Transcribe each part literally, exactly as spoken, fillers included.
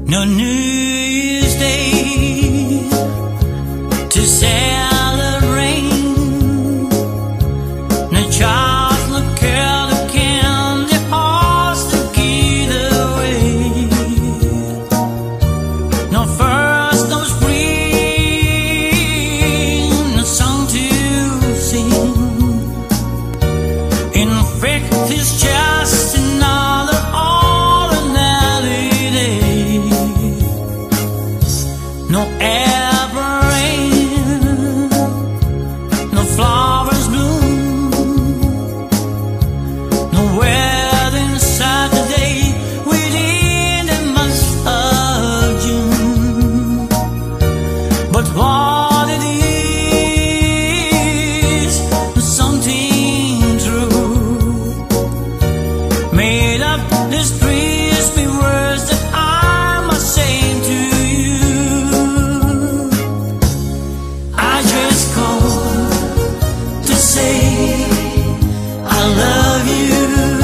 no New Year's Day to celebrate, no chocolate curly candy horse to get away, no first, no spring, no song to sing. In fact, it's just another ordinary day. No ever rain, no flowers bloom, no wedding Saturday within the month of June. But what it is, something true, made up this crispy words that I must say to you. I just called to say I love you.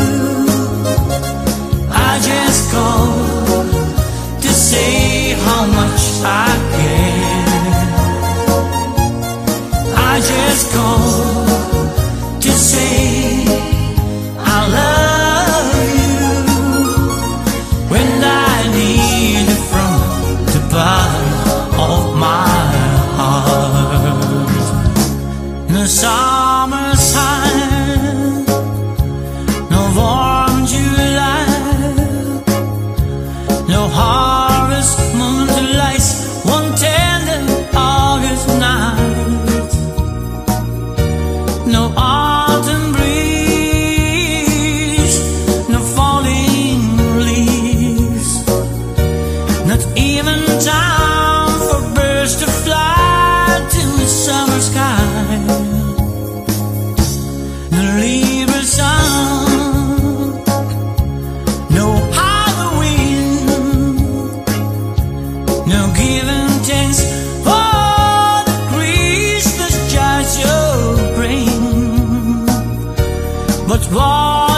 I just called to say how much I care. I just called to say I love you when I need it from the bottom of my heart. No summer's time, no warm July, no harvest moon to lights one tender August night, no autumn breeze, no falling leaves, not even time for birds to fly to the summer sky, no Libra sun, no Halloween, no giving thanks for the Christmas joys you bring. But what